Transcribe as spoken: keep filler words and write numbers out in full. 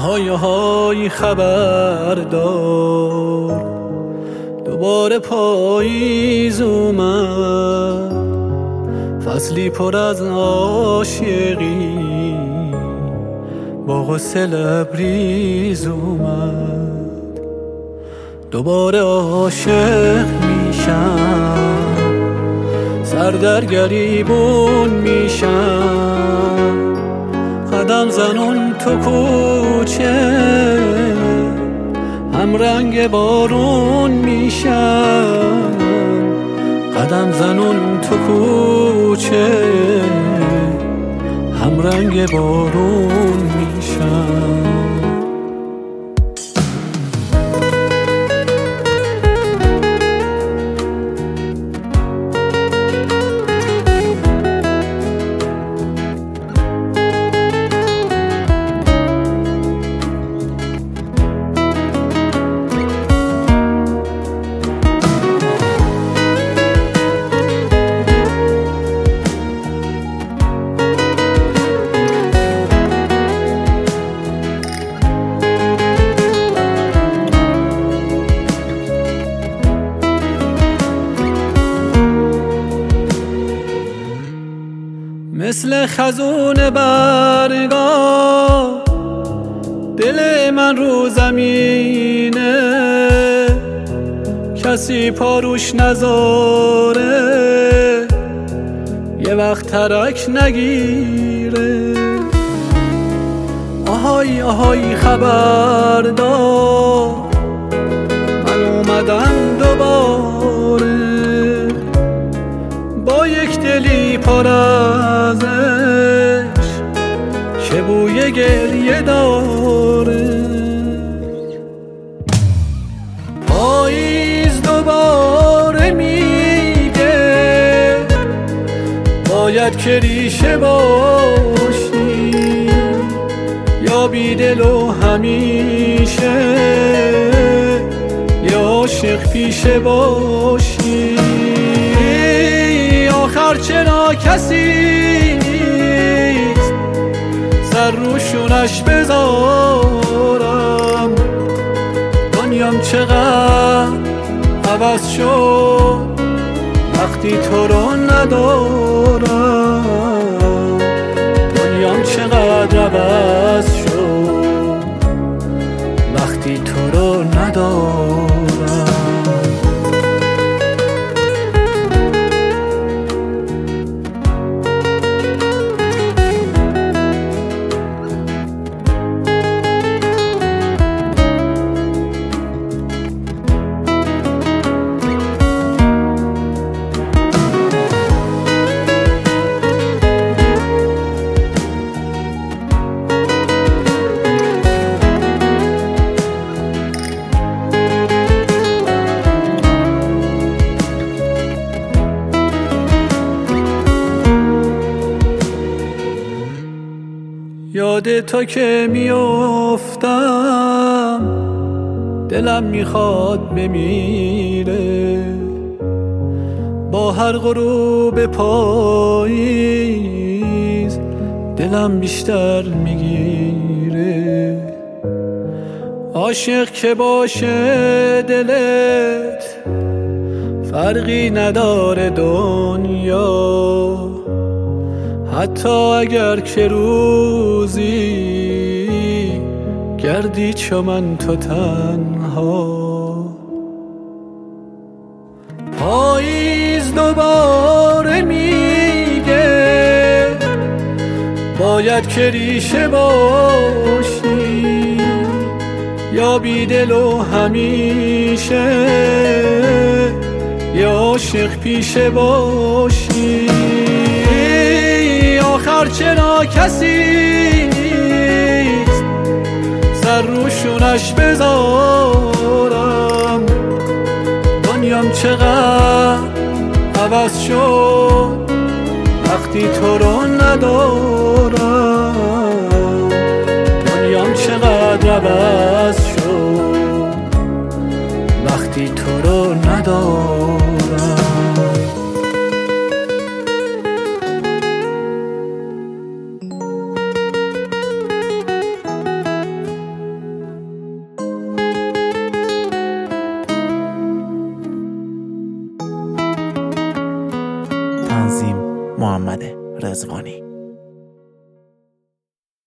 آهای آهای خبردار، دوباره پاییز اومد، فصلی پر از عاشقی با غصه لبریز اومد. دوباره عاشق میشم، سر در گریبون میشم، قدم زنون تو کوچه هم رنگ بارون میشم، قدم زنون تو کوچه هم رنگ بارون میشم. مثل خزون برگا دل من رو زمینه، کسی پاروش نذاره یه وقت ترک نگیره. آهای آهای خبردار، من اومدم دوباره با یک دلی پر از عشق که بوی گریه داره. پاییز دوباره میگه باید که ریشه باشی، یا بیدل و همیشه یا عاشق پیشه باشی. آخر چرا کسی نیست سر روشونش بذارم، دنیام چقدر عوض شد وقتی تو رو ندارم، دنیام چقدر عوض شد وقتی تو رو ندارم. یاد تو که میافتم دلم میخواد بمیره، با هر غروب پاییز دلم بیشتر میگیره. عاشق که باشه دلت فرقی نداره دنیا، حتی اگر که روزی گردی چو من تو تنها. پاییز دوباره میگه باید که ریشه باشی، یا بیدل و همیشه یا عاشق پیشه باشی. آخر چرا کسی نیست سر روشونش بذارم، دنیام چقدر عوض شد وقتی تو رو ندارم، دنیام چقدر عوض شد وقتی تو رو ندارم. محمد رضوانی.